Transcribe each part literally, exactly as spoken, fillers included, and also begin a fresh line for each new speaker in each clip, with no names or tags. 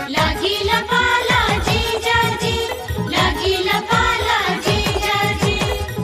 लागीला पाला जीजाजी, लागीला पाला जीजाजी।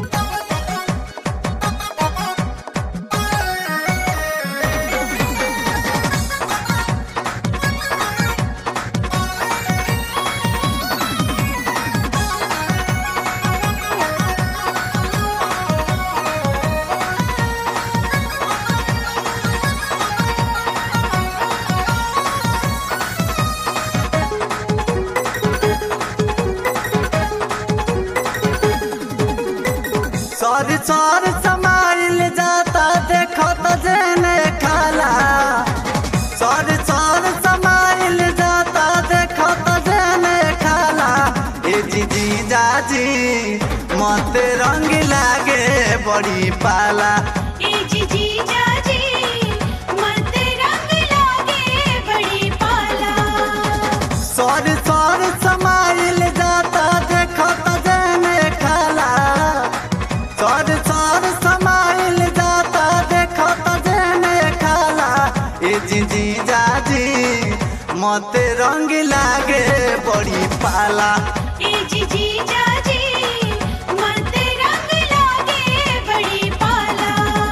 सर सर समाइल जाता देखो तो जेने खाला। सर सर समाइल जाता देखो तो जेने खाला। ए जी जीजा जी मत रंग लागे बड़ी पाला।
ए जी जीजाजी, मत रंग लागे बड़ी पाला।
सर सर समाइल जाता देखो तो जेने खाला। सर सर समाइल जाता देखो तो जेने खाला। ए जी जीजा जी मत रंग लागे बड़ी पाला।
ए जी जीजाजी, मत रंग लागे बड़ी पाला।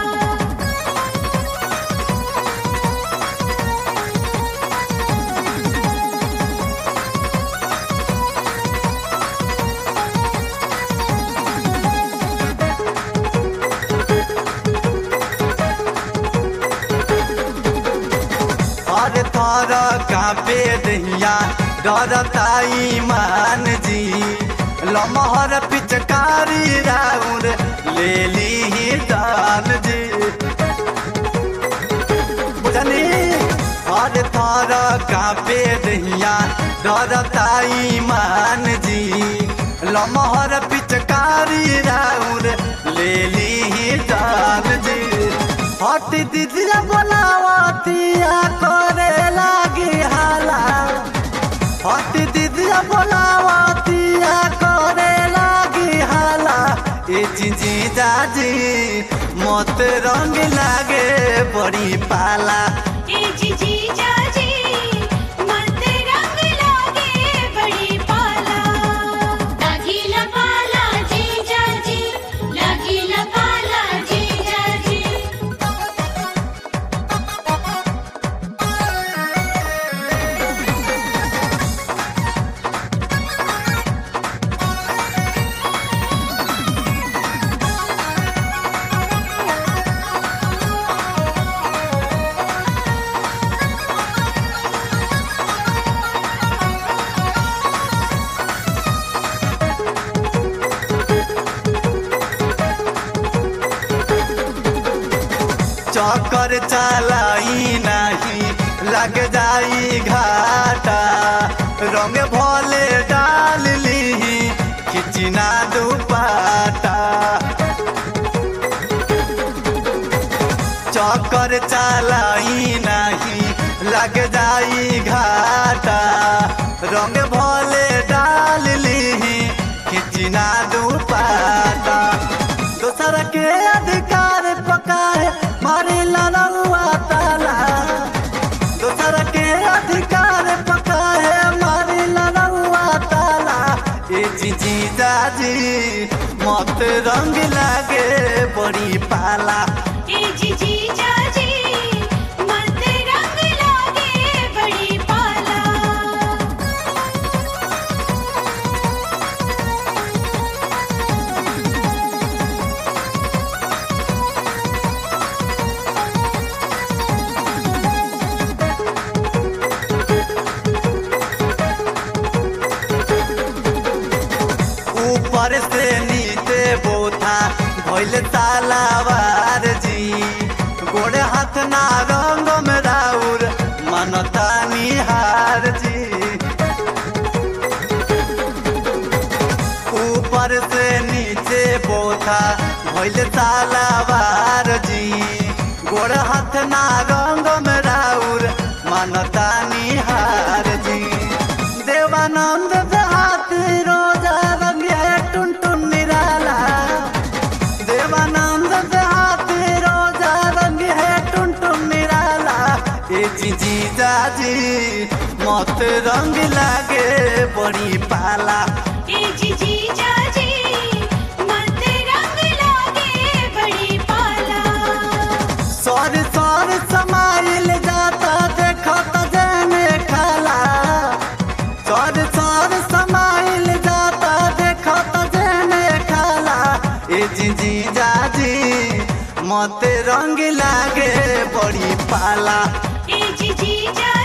हर थर कापे दहिया डरता ईमान जी। लमहर पिचकारी राउर ले ली जान जी। बुझनी हर थर कापे दहिया डरता ईमान जी। लमहर पिचकारी राउर ले ली जान जी। हट दीदिया बोलावतिया करे लागी हाला। हट दीदिया बोलावतिया करे लागी हाला। ए जी जीजा जी मत रंग लागे बड़ी पाला।
ए जी जीजाजी, मत रंग लागे बड़ी पाला। लागीला पाला जीजाजी, लागीला पाला जीजाजी।
चक्कर चलाई नहीं लग जाई घाटा। रंग भोले डाल ली खिचना दुपाटा। चक्कर चलाई नहीं लग जाई घाटा। रंग भोले डाल ली खिचना दुपाटा। दोसर के अधिकार पकाए मारी लड़ुआ ताला। दोसर के अधिकार पकाए मारी लड़ुआ ताला। ए जी जीजा जी मत रंग लागे बड़ी पाला।
ए जी जीजाजी, मत रंग लागे बड़ी पाला।
ऊपर से नीचे बोथा भइल तालावार जी। गोड़े हाथ ना रंग में राउर मनता निहार जी। ऊपर से नीचे बोथा भइल तालावार जी। गोड़े हाथ ना रंग में राउर मनता निहार जी। देवानंद देहाती रोजा रंग है टुन टुन निराला। देवानंद देहाती रोजा रंग है टुन टुन निराला। ए जी जीजा जी मत मत रंग लागे बड़ी पाला।
ए जी जीजा जी मत रंग लागे बड़ी पाला।
सर सर समाइल जाता देखो त जने खाला। सर सर समाइल जाता देखो त जने खाला। ए जी जीजा जी मत रंग लागे बड़ी पाला।
ए जी जीजा